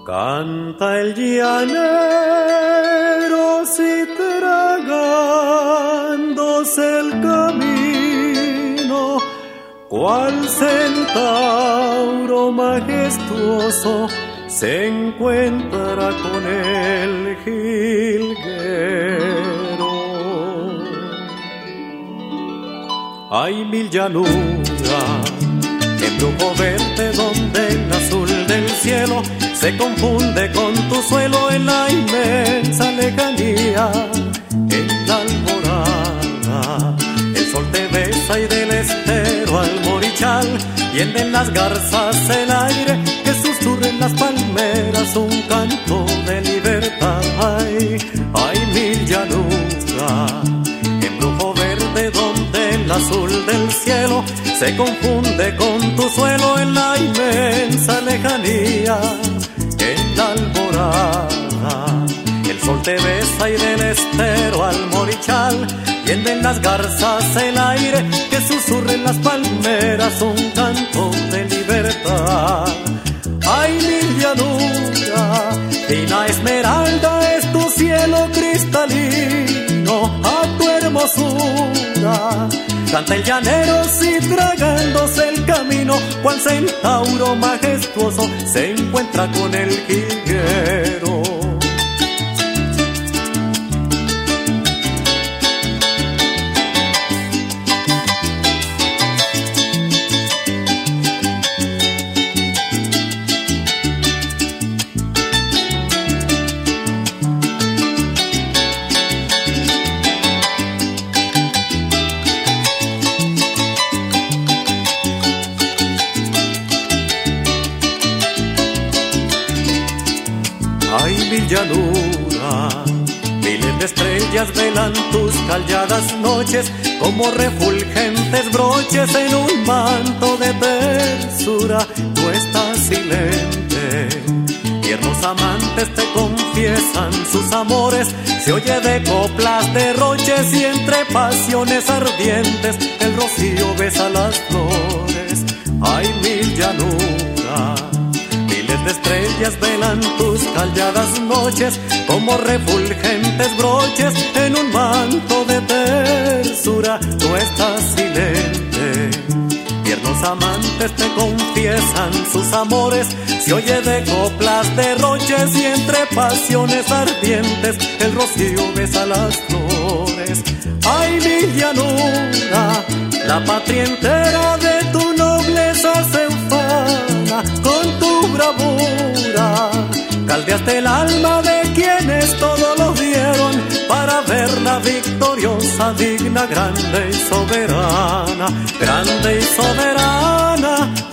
Canta el llanero si tragándose el camino, cual centauro majestuoso se encuentra con el jilguero. Hay mil llanuras, embrujo verte donde el azul del cielo se confunde con tu suelo en la inmensa lejanía. En la alborada el sol te besa y del estero al morichal hienden las garzas el aire que susurra en las palmeras un canto de libertad. Hay mil llanuras, embrujo verde donde el azul del cielo se confunde con tu suelo en la inmensa lejanía. En la alborada el sol te besa y del estero al morichal hienden las garzas el aire que susurra en las palmeras un canto de libertad. Hay mil llanuras, fina esmeralda es tu cielo cristalino, a tu hermosura canta el llanero si tragándose el camino, cual centauro majestuoso se encuentra con el jilguero. Hay mil llanuras, miles de estrellas velan tus calladas noches como refulgentes broches en un manto de tersura. Tú estás silente, tiernos amantes te confiesan sus amores, se oye de coplas, derroches y entre pasiones ardientes el rocío besa las flores. Hay mil llanuras, de estrellas velan tus calladas noches como refulgentes broches en un manto de tersura. Tú estás silente, tiernos amantes te confiesan sus amores, se oye de coplas, derroches y entre pasiones ardientes el rocío besa las flores. Ay, mi llanura, la patria entera de tu nobleza se ufana con tu bravura, caldeaste el alma de quienes todo lo dieron para verla victoriosa, digna, grande y soberana, grande y soberana.